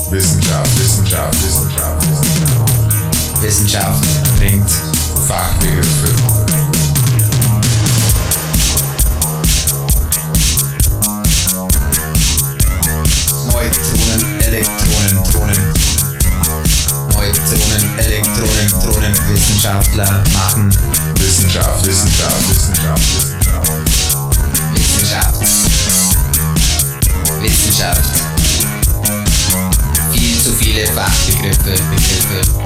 Wissenschaft, Wissenschaft, Wissenschaft, Wissenschaft. Wissenschaft bringt Fachbegriffe. Neutronen, Elektronen, Tronen. Neutronen, Elektronen, Tronen. Wissenschaftler machen Wissenschaft, Wissenschaft, Wissenschaft, Wissenschaft. Wissenschaft. Wissenschaft. Viel zu viele Fachbegriffe, Begriffe.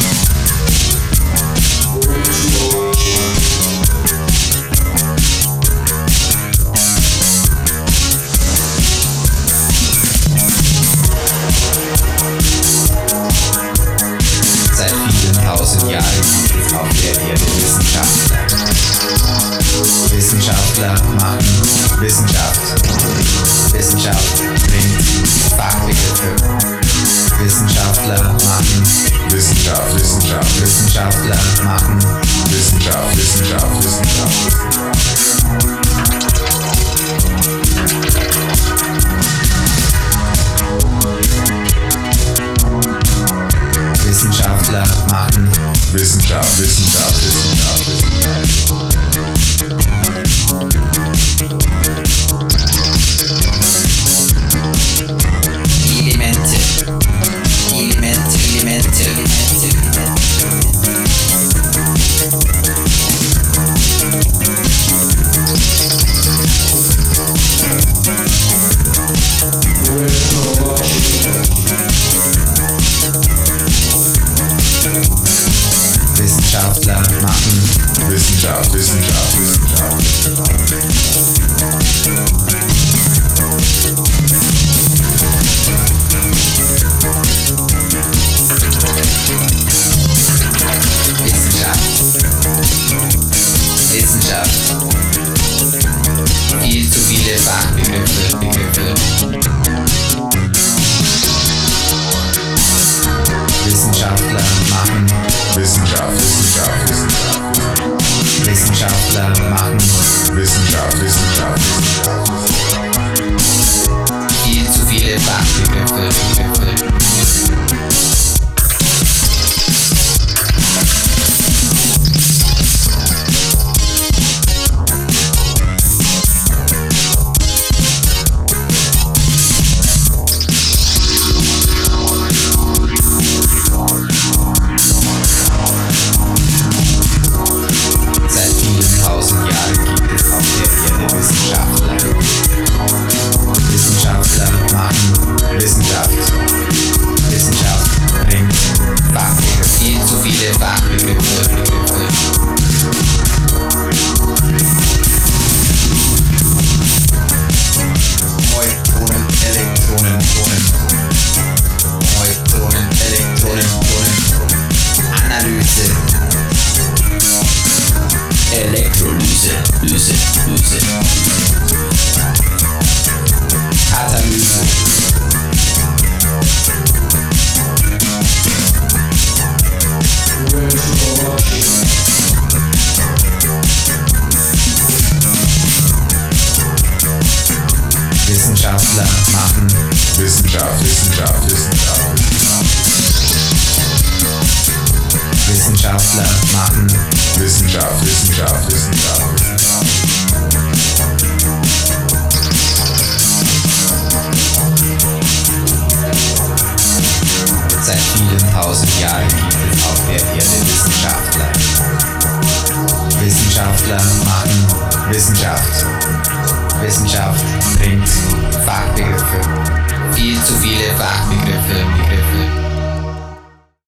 Seit vielen tausend Jahren gibt es auf der Erde Wissenschaftler. Wissenschaftler machen Wissenschaft. Wissenschaft bringt Fachbegriffe. Wissenschaftler machen Wissenschaft, Wissenschaft, Wissenschaftler machen Wissenschaft, Wissenschaft, Wissenschaft. Wissenschaftler machen Wissenschaft, Wissenschaft, Wissenschaft, Wissenschaft. Elemente. Elemente, Elemente, Elemente. Wissenschaftler machen Wissenschaft, Wissenschaft, Wissenschaft. Wissenschaft. Viel zu viele Fachbegriffe, Begriffe. Wissenschaftler machen Wissenschaft, Wissenschaft, Wissenschaft. Wissenschaftler machen Wissenschaft, Wissenschaft, Wissenschaft. viel zu viele Fachbegriffe, Begriffe. Seit vielen tausend Jahren gibt es auf der Erde Wissenschaftler. Wissenschaftler machen Wissenschaft. Wissenschaft bringt Fachbegriffe. Viel zu viele Fachbegriffe, Begriffe. Neutronen, Elektronen, Tronen. Neutronen, Elektronen, Tronen. Analyse. Elektrolyse, Lyse, Lyse. Katalyse. Wissenschaftler machen Wissenschaft, Wissenschaft, Wissenschaft. Wissenschaftler machen Wissenschaft, Wissenschaft, Wissenschaft, Wissenschaft. Seit vielen tausend Jahren gibt es auf der Erde Wissenschaftler. Wissenschaftler machen Wissenschaft. Wissenschaft bringt Fachbegriffe. Viel zu viele Fachbegriffe.